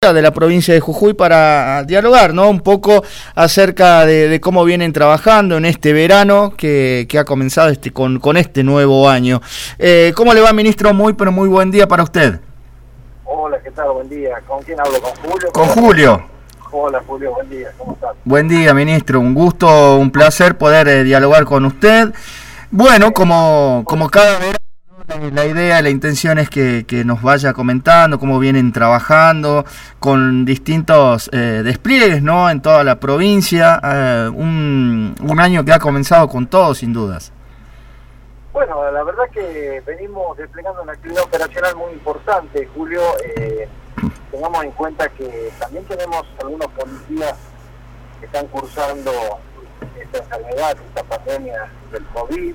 de la provincia de Jujuy para dialogar, ¿no? Un poco acerca de cómo vienen trabajando en este verano que ha comenzado con este nuevo año. ¿Cómo le va, ministro? Muy buen día para usted. Hola, ¿qué tal? Buen día. ¿Con quién hablo? ¿Con Julio? Con Julio. Hola, Julio, buen día. ¿Cómo estás? Buen día, ministro. Un gusto, un placer poder dialogar con usted. Bueno, como cada verano, la idea, la intención es que nos vaya comentando cómo vienen trabajando con distintos despliegues, ¿no? En toda la provincia. Un año que ha comenzado con todo, sin dudas. Bueno, la verdad que venimos desplegando una actividad operacional muy importante, Julio. Tengamos en cuenta que también tenemos algunos policías que están cursando esta enfermedad, esta pandemia del COVID.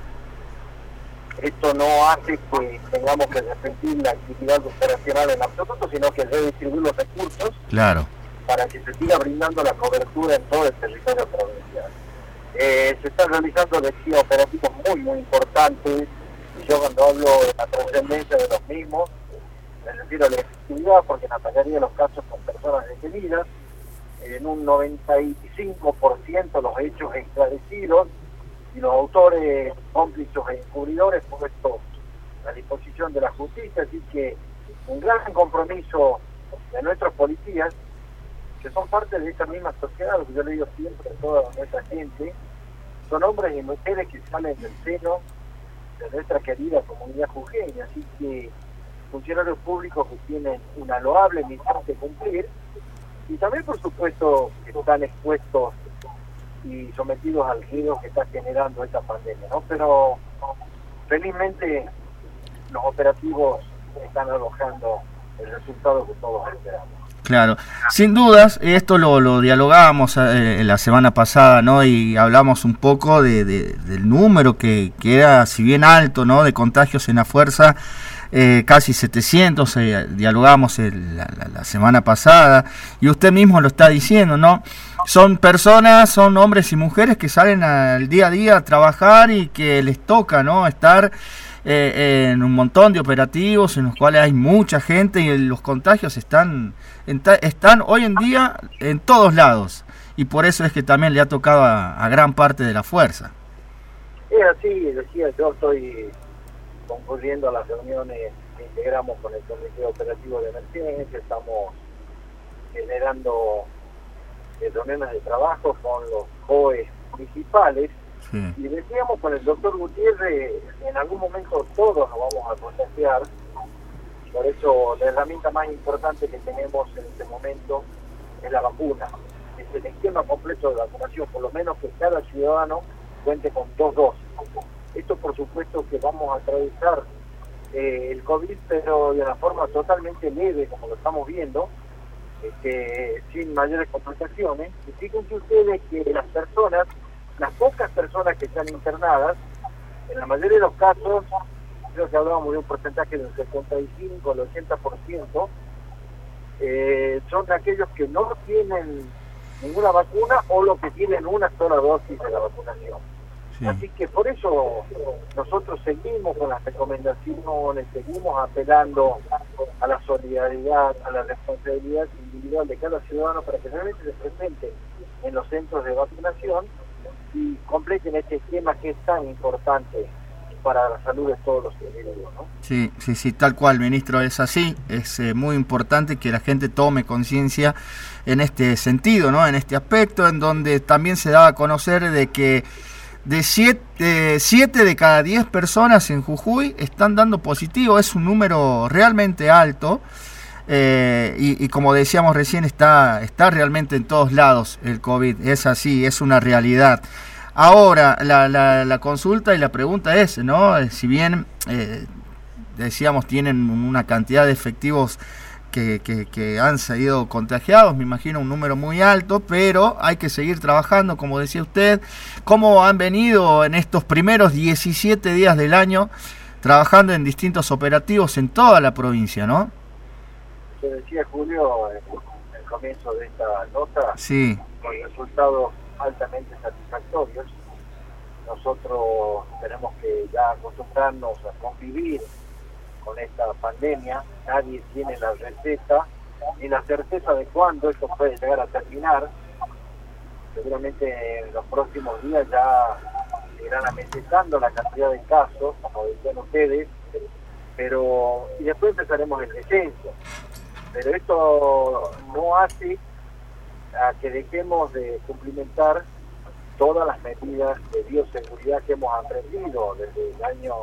Esto no hace que tengamos que repetir la actividad operacional en absoluto, sino que redistribuir los recursos, claro, para que se siga brindando la cobertura en todo el territorio provincial. Se están realizando, decía, operativos muy importantes, y yo cuando hablo de la trascendencia de los mismos, me refiero a la efectividad, porque en la mayoría de los casos son personas detenidas, en un 95% los hechos esclarecidos, y los autores, cómplices e encubridores puestos a disposición de la justicia. Así que un gran compromiso de nuestros policías, que son parte de esta misma sociedad, lo que yo le digo siempre a toda nuestra gente, son hombres y mujeres que salen del seno de nuestra querida comunidad jujeña. Así que funcionarios públicos que tienen una loable misión que cumplir, y también por supuesto que están expuestos y sometidos al riesgo que está generando esta pandemia, ¿no? Pero felizmente los operativos están arrojando el resultado que todos esperamos. Claro, sin dudas, esto lo dialogábamos la semana pasada, ¿no? Y hablamos un poco del número que era, si bien alto, ¿no? De contagios en la fuerza, casi 700, dialogamos la semana pasada, y usted mismo lo está diciendo, ¿no? Son personas, son hombres y mujeres que salen al día a día a trabajar y que les toca, ¿no? Estar en un montón de operativos en los cuales hay mucha gente, y los contagios están hoy en día en todos lados, y por eso es que también le ha tocado a gran parte de la fuerza. Es así, decía, yo estoy concurriendo a las reuniones que integramos con el Comité Operativo de Emergencia, estamos generando reuniones de trabajo con los COE municipales. Sí. Y decíamos con el doctor Gutiérrez, en algún momento todos nos vamos a contagiar, por eso la herramienta más importante que tenemos en este momento es la vacuna, es el esquema completo de vacunación, por lo menos que cada ciudadano cuente con 2 dosis. Esto por supuesto que vamos a atravesar el COVID, pero de una forma totalmente leve, como lo estamos viendo, sin mayores complicaciones. Y fíjense ustedes que las pocas personas que están internadas, en la mayoría de los casos, creo que hablábamos de un porcentaje del 75 al 80%, son aquellos que no tienen ninguna vacuna o los que tienen una sola dosis de la vacunación. Sí. Así que por eso nosotros seguimos con las recomendaciones, seguimos apelando a la solidaridad, a la responsabilidad individual de cada ciudadano para que realmente se presente en los centros de vacunación y completen este esquema que es tan importante para la salud de todos los individuos, ¿no? Sí, tal cual, ministro, es así. Es muy importante que la gente tome conciencia en este sentido, ¿no? En este aspecto, en donde también se da a conocer de que de 7 de cada 10 personas en Jujuy están dando positivo. Es un número realmente alto, y como decíamos recién, está realmente en todos lados el COVID. Es así, es una realidad. Ahora, la consulta y la pregunta es, ¿no? Si bien, decíamos, tienen una cantidad de efectivos que han sido contagiados, me imagino un número muy alto, pero hay que seguir trabajando, como decía usted. ¿Cómo han venido en estos primeros 17 días del año trabajando en distintos operativos en toda la provincia, no? Se decía, Julio, en el comienzo de esta nota, sí, con resultados altamente satisfactorios. Nosotros tenemos que ya acostumbrarnos a convivir con esta pandemia. Nadie tiene la receta ni la certeza de cuándo esto puede llegar a terminar. Seguramente en los próximos días ya irán amesetando la cantidad de casos, como decían ustedes, y después empezaremos el descenso. Pero esto no hace a que dejemos de cumplimentar todas las medidas de bioseguridad que hemos aprendido desde el año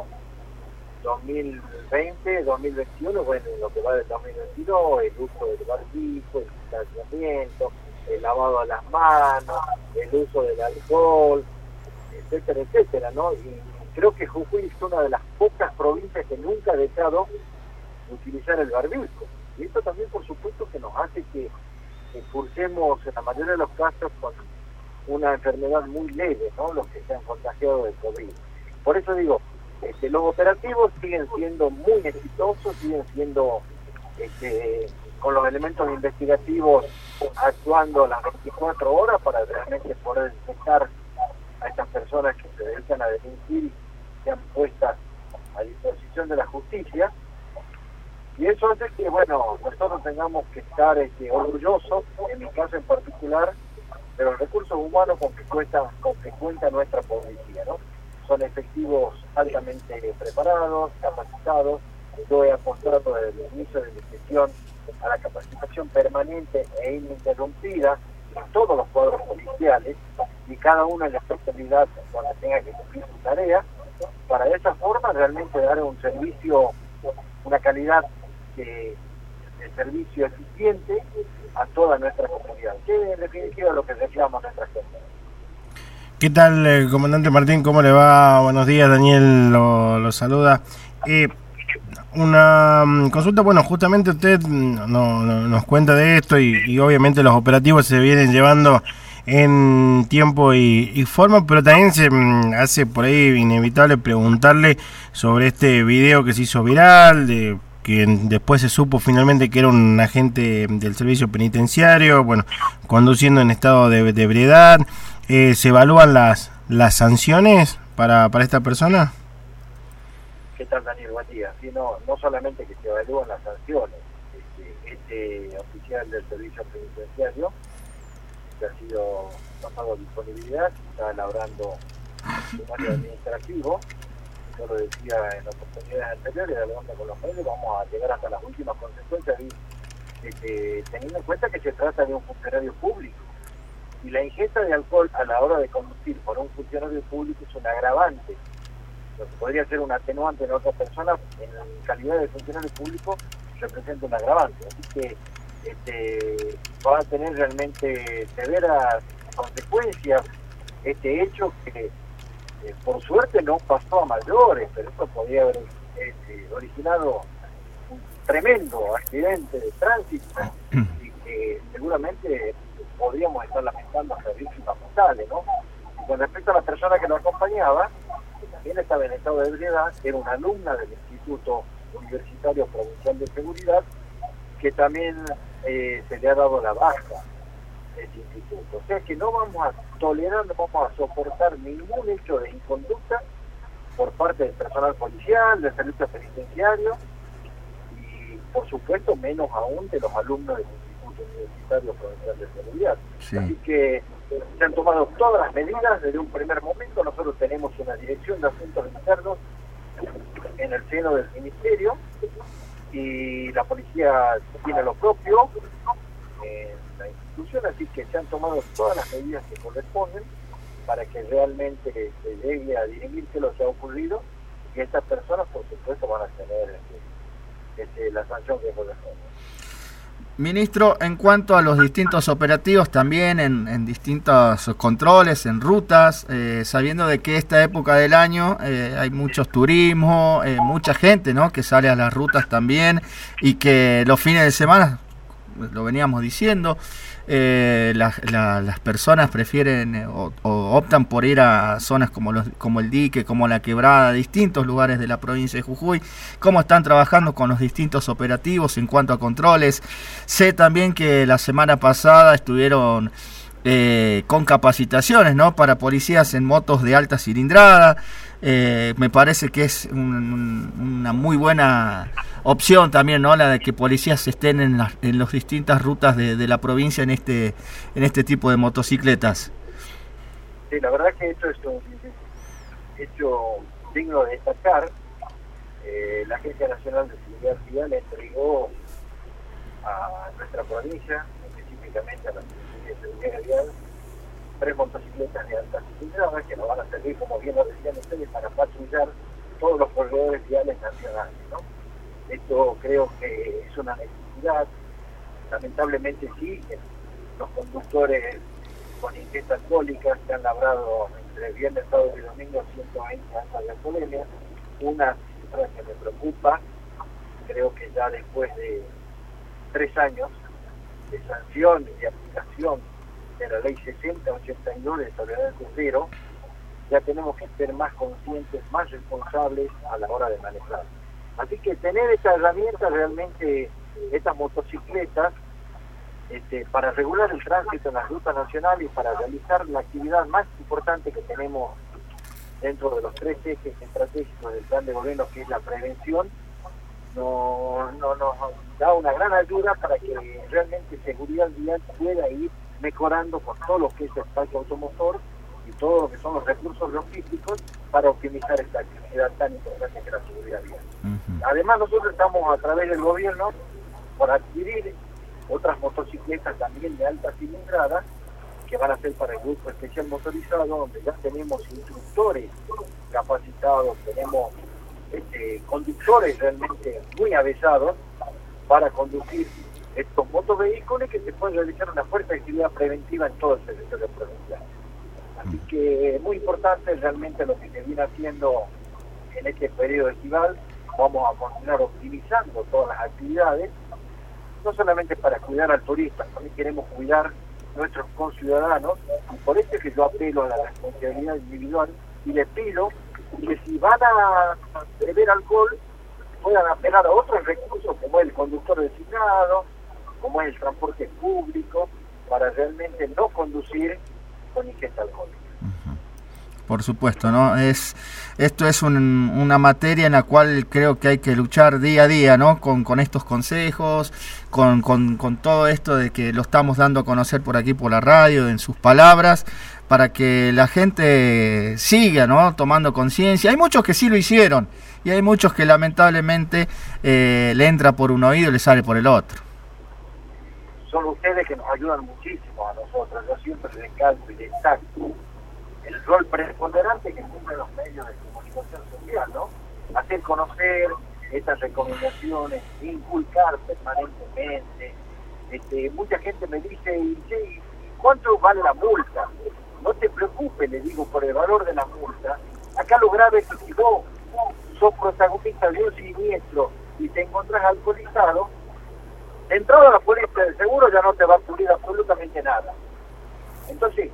2020, 2021, bueno, en lo que va del 2022, el uso del barbijo, el distanciamiento, el lavado de las manos, el uso del alcohol, etcétera, etcétera, ¿no? Y creo que Jujuy es una de las pocas provincias que nunca ha dejado de utilizar el barbijo. Y esto también, por supuesto, que nos hace que cursemos en la mayoría de los casos con una enfermedad muy leve, ¿no? Los que se han contagiado de COVID. Por eso digo, los operativos siguen siendo muy exitosos, siguen siendo con los elementos investigativos actuando las 24 horas para realmente poder detectar a estas personas que se dedican a delinquir y sean puestas a disposición de la justicia. Y eso hace que, bueno, nosotros tengamos que estar orgullosos, en mi caso en particular, de los recursos humanos con que cuenta nuestra policía, ¿no? Son efectivos altamente preparados, capacitados. Yo he apostado desde el inicio de mi gestión a la capacitación permanente e ininterrumpida en todos los cuadros policiales, y cada uno en la especialidad cuando tenga que cumplir su tarea, para de esa forma realmente dar un servicio, una calidad de servicio eficiente a toda nuestra comunidad, que en definitiva es lo que reclama nuestra gente. ¿Qué tal, comandante Martín? ¿Cómo le va? Buenos días, Daniel lo saluda. Una consulta, bueno, justamente usted nos cuenta de esto y obviamente los operativos se vienen llevando en tiempo y forma, pero también se hace por ahí inevitable preguntarle sobre este video que se hizo viral, que después se supo finalmente que era un agente del servicio penitenciario, bueno, conduciendo en estado de ebriedad. ¿Se evalúan las sanciones para esta persona? ¿Qué tal, Daniel? Buen día. Sí, no solamente que se evalúan las sanciones, este oficial del servicio penitenciario que ha sido pasado a disponibilidad, está elaborando un sumario administrativo. Yo lo decía en oportunidades anteriores, hablando con los medios, vamos a llegar hasta las últimas consecuencias, teniendo en cuenta que se trata de un funcionario público. Y la ingesta de alcohol a la hora de conducir por un funcionario público es un agravante. Lo que podría ser un atenuante en otra persona, en calidad de funcionario público, representa un agravante. Así que va a tener realmente severas consecuencias este hecho que por suerte no pasó a mayores, pero esto podría haber originado un tremendo accidente de tránsito y que seguramente podríamos estar lamentando hasta víctimas mortales, ¿no? Y con respecto a la persona que lo acompañaba, que también estaba en estado de ebriedad, era una alumna del Instituto Universitario Provincial de Seguridad, que también se le ha dado la baja de ese instituto. O sea que no vamos a tolerar, no vamos a soportar ningún hecho de inconducta por parte del personal policial, del servicio penitenciario y, por supuesto, menos aún de los alumnos del Instituto Universitario Provincial de Seguridad. Sí. Así que se han tomado todas las medidas desde un primer momento. Nosotros tenemos una dirección de asuntos internos en el seno del ministerio y la policía tiene lo propio en la institución, así que se han tomado todas las medidas que corresponden para que realmente se llegue a dirimir qué es lo que ha ocurrido y estas personas por supuesto van a tener la sanción que corresponde. Ministro, en cuanto a los distintos operativos también en distintos controles, en rutas, sabiendo de que esta época del año hay muchos turismo, mucha gente, ¿no?, que sale a las rutas también y que los fines de semana, lo veníamos diciendo, las personas prefieren o optan por ir a zonas como el Dique, como la Quebrada, distintos lugares de la provincia de Jujuy. ¿Cómo están trabajando con los distintos operativos en cuanto a controles? Sé también que la semana pasada estuvieron con capacitaciones, ¿no? Para policías en motos de alta cilindrada. Me parece que es una muy buena opción también, ¿no? La de que policías estén en las distintas rutas de la provincia en este tipo de motocicletas. Sí, la verdad que esto es un hecho digno de destacar. La Agencia Nacional de Seguridad Vial entregó a nuestra provincia, específicamente a la Secretaría de Seguridad Vial, 3 motocicletas de alta cilindrada que nos van a servir, como bien lo decían ustedes, para patrullar todos los corredores viales nacionales, ¿no? Esto creo que es una necesidad. Lamentablemente sí, los conductores con ingesta alcohólica que han labrado entre viernes, sábado y domingo 120 altas de alcoholemia. Una cifra que me preocupa, creo que ya después de 3 años de sanción y de aplicación de la ley 6082 de sobriedad crucero, ya tenemos que ser más conscientes, más responsables a la hora de manejar. Así que tener esta herramienta realmente, estas motocicletas, para regular el tránsito en las rutas nacionales y para realizar la actividad más importante que tenemos dentro de los 3 ejes estratégicos del plan de gobierno, que es la prevención, nos da una gran ayuda para que realmente seguridad vial pueda ir mejorando con todo lo que es el parque automotor y todo lo que son los recursos logísticos para optimizar esta actividad tan importante que es la seguridad vial. Además, nosotros estamos a través del gobierno por adquirir otras motocicletas también de alta cilindrada que van a ser para el grupo especial motorizado, donde ya tenemos instructores capacitados, tenemos conductores realmente muy avesados para conducir estos motovehículos que se pueden realizar una fuerte actividad preventiva en todo el territorio provincial. Así que es muy importante realmente lo que se viene haciendo en este periodo estival. Vamos a continuar optimizando todas las actividades, no solamente para cuidar al turista, también queremos cuidar nuestros conciudadanos, y por eso es que yo apelo a la responsabilidad individual y les pido que si van a beber alcohol puedan apelar a otros recursos como el conductor designado, como es el transporte público, para realmente no conducir con ingesta alcohólica. Por supuesto, ¿no? Esto es una materia en la cual creo que hay que luchar día a día, ¿no? Con estos consejos, con todo esto de que lo estamos dando a conocer por aquí por la radio, en sus palabras, para que la gente siga, ¿no? Tomando conciencia. Hay muchos que sí lo hicieron y hay muchos que lamentablemente le entra por un oído y le sale por el otro. Son ustedes que nos ayudan muchísimo a nosotros. Yo siempre recalco y destaco el rol preponderante que cumplen los medios de comunicación social, ¿no? Hacer conocer estas recomendaciones, inculcar permanentemente. Mucha gente me dice, ¿y cuánto vale la multa? No te preocupes, le digo, por el valor de la multa. Acá lo grave es que si vos sos protagonista de un siniestro y te encontrás alcoholizado, de entrada a la póliza de seguro ya no te va a cubrir absolutamente nada. Entonces,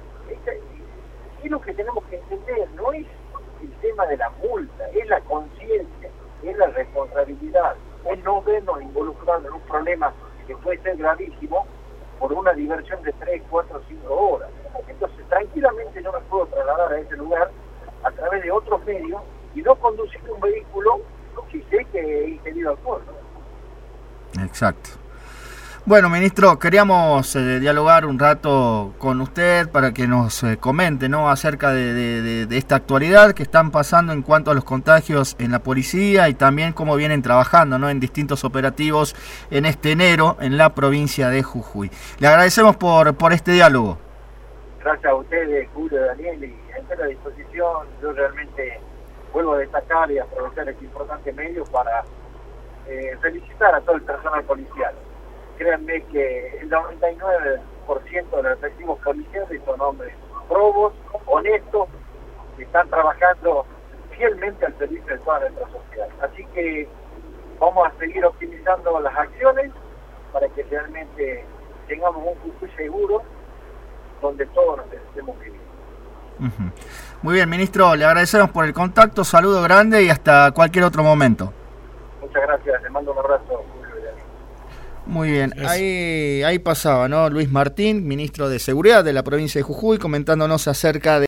es lo que tenemos que entender, no es el tema de la multa, es la conciencia, es la responsabilidad, es no vernos involucrados en un problema que puede ser gravísimo por una diversión de 3, 4, 5 horas. Entonces, tranquilamente yo me puedo trasladar a ese lugar a través de otros medios y no conducir un vehículo si sé que he ingerido alcohol, ¿no? Exacto. Bueno, ministro, queríamos dialogar un rato con usted para que nos comente, ¿no?, acerca de esta actualidad que están pasando en cuanto a los contagios en la policía y también cómo vienen trabajando, ¿no?, en distintos operativos en este enero en la provincia de Jujuy. Le agradecemos por este diálogo. Gracias a ustedes, Julio, Daniel, y a entera disposición. Yo realmente vuelvo a destacar y aprovechar este importante medio para felicitar a todo el personal policial. Créanme que el 99% de los efectivos policiales son hombres probos, honestos, que están trabajando fielmente al servicio de toda nuestra sociedad. Así que vamos a seguir optimizando las acciones para que realmente tengamos un Jujuy seguro donde todos nos estemos viviendo. Muy bien, ministro, le agradecemos por el contacto, saludo grande y hasta cualquier otro momento. Muchas gracias, le mando un abrazo. Muy bien, ahí pasaba, ¿no? Luis Martín, ministro de Seguridad de la provincia de Jujuy, comentándonos acerca de